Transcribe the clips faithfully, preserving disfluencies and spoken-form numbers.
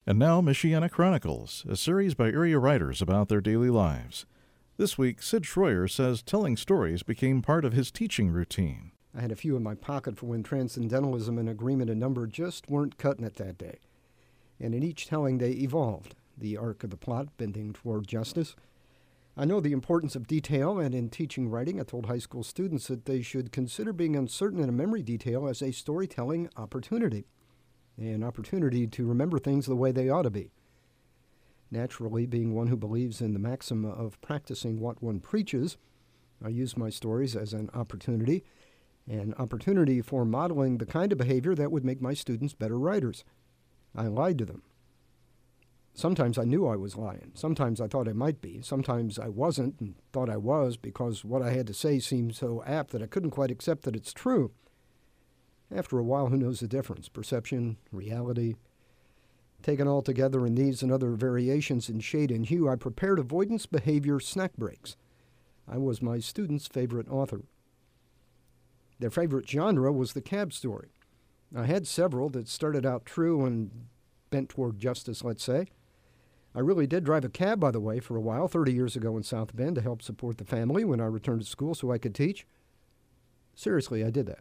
And now, Michiana Chronicles, a series by area writers about their daily lives. This week, Sid Schroyer says telling stories became part of his teaching routine. I had a few in my pocket for when transcendentalism and agreement and number just weren't cutting it that day. And in each telling, they evolved, the arc of the plot bending toward justice. I know the importance of detail, and in teaching writing, I told high school students that they should consider being uncertain in a memory detail as a storytelling opportunity. An opportunity to remember things the way they ought to be. Naturally, being one who believes in the maxim of practicing what one preaches, I use my stories as an opportunity, an opportunity for modeling the kind of behavior that would make my students better writers. I lied to them. Sometimes I knew I was lying. Sometimes I thought I might be. Sometimes I wasn't and thought I was because what I had to say seemed so apt that I couldn't quite accept that it's true. After a while, who knows the difference? Perception, reality. Taken all together in these and other variations in shade and hue, I prepared avoidance behavior snack breaks. I was my students' favorite author. Their favorite genre was the cab story. I had several that started out true and bent toward justice, let's say. I really did drive a cab, by the way, for a while, thirty years ago in South Bend, to help support the family when I returned to school so I could teach. Seriously, I did that.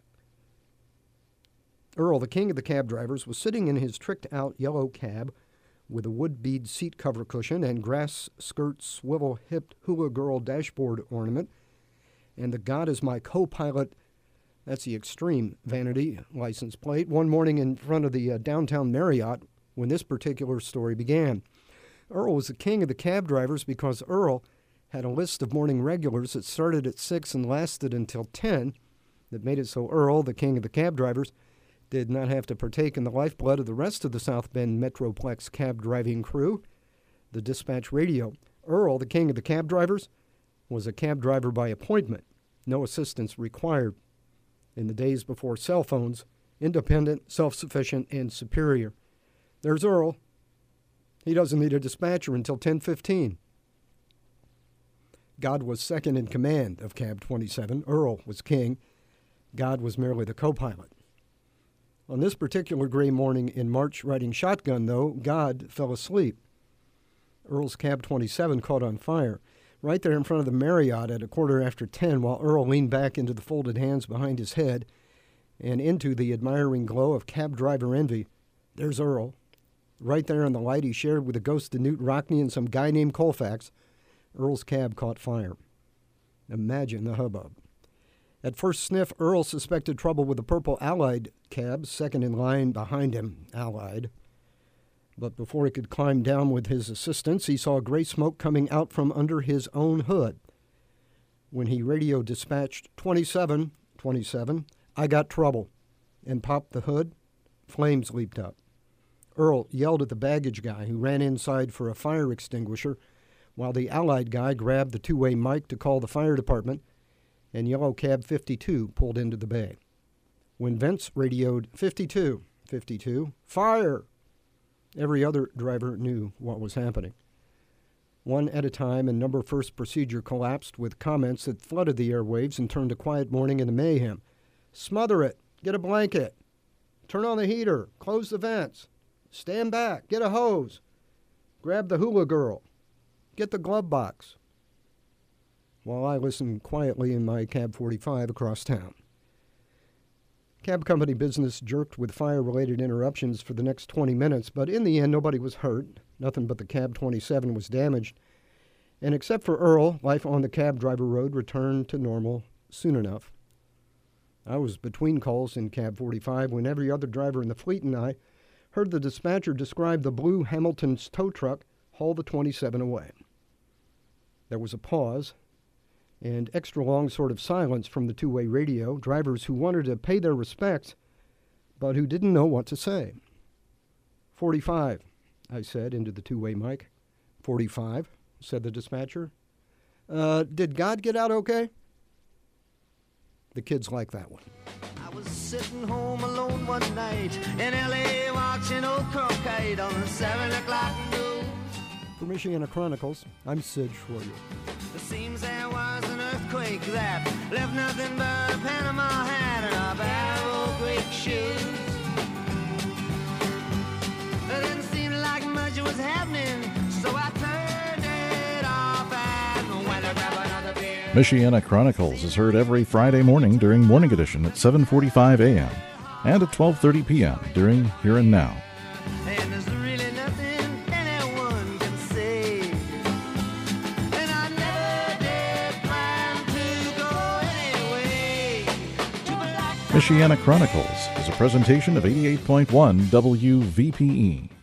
Earl, the king of the cab drivers, was sitting in his tricked-out yellow cab with a wood bead seat cover cushion and grass skirt swivel-hipped hula girl dashboard ornament, and the God is my co-pilot, that's the extreme vanity license plate, one morning in front of the uh, downtown Marriott when this particular story began. Earl was the king of the cab drivers because Earl had a list of morning regulars that started at six and lasted until ten that made it so Earl, the king of the cab drivers, did not have to partake in the lifeblood of the rest of the South Bend Metroplex cab driving crew, the dispatch radio. Earl, the king of the cab drivers, was a cab driver by appointment, no assistance required. In the days before cell phones, independent, self-sufficient, and superior. There's Earl. He doesn't need a dispatcher until ten fifteen. God was second in command of Cab twenty-seven. Earl was king. God was merely the co-pilot. On this particular gray morning in March riding shotgun, though, God fell asleep. Earl's Cab twenty-seven caught on fire, right there in front of the Marriott at a quarter after ten, while Earl leaned back into the folded hands behind his head and into the admiring glow of cab driver envy. There's Earl. Right there in the light he shared with the ghost of Newt Rockney and some guy named Colfax, Earl's cab caught fire. Imagine the hubbub. At first sniff, Earl suspected trouble with the purple Allied cab, second in line behind him, Allied. But before he could climb down with his assistants, he saw gray smoke coming out from under his own hood. When he radio dispatched twenty-seven, twenty-seven, I got trouble, and popped the hood, flames leaped up. Earl yelled at the baggage guy, who ran inside for a fire extinguisher, while the Allied guy grabbed the two-way mic to call the fire department, and Yellow Cab fifty-two pulled into the bay. When Vince radioed fifty-two, fifty-two, fire! Every other driver knew what was happening. One at a time, and number first procedure collapsed with comments that flooded the airwaves and turned a quiet morning into mayhem. Smother it! Get a blanket! Turn on the heater! Close the vents! Stand back! Get a hose! Grab the hula girl! Get the glove box! While I listened quietly in my Cab forty-five across town. Cab company business jerked with fire-related interruptions for the next twenty minutes, but in the end, nobody was hurt. Nothing but the Cab twenty-seven was damaged. And except for Earl, life on the cab driver road returned to normal soon enough. I was between calls in Cab forty-five when every other driver in the fleet and I heard the dispatcher describe the blue Hamilton's tow truck haul the twenty-seven away. There was a pause, and extra long sort of silence from the two-way radio, drivers who wanted to pay their respects, but who didn't know what to say. forty-five, I said into the two-way mic. forty-five, said the dispatcher. Uh, did God get out okay? The kids like that one. I was sitting home alone one night in L A watching old croquet on the seven o'clock news. For Michiana Chronicles, I'm Sid Schroyer. It seems there was an earthquake that left nothing but a Panama hat and a pair of old Greek shoes. It didn't seem like much Michiana Chronicles is heard every Friday morning during Morning Edition at seven forty-five a.m. and at twelve thirty p.m. during Here and Now. And there's really nothing anyone can say. And I never did plan to go anyway. To Black Michiana Chronicles is a presentation of eighty-eight point one W V P E.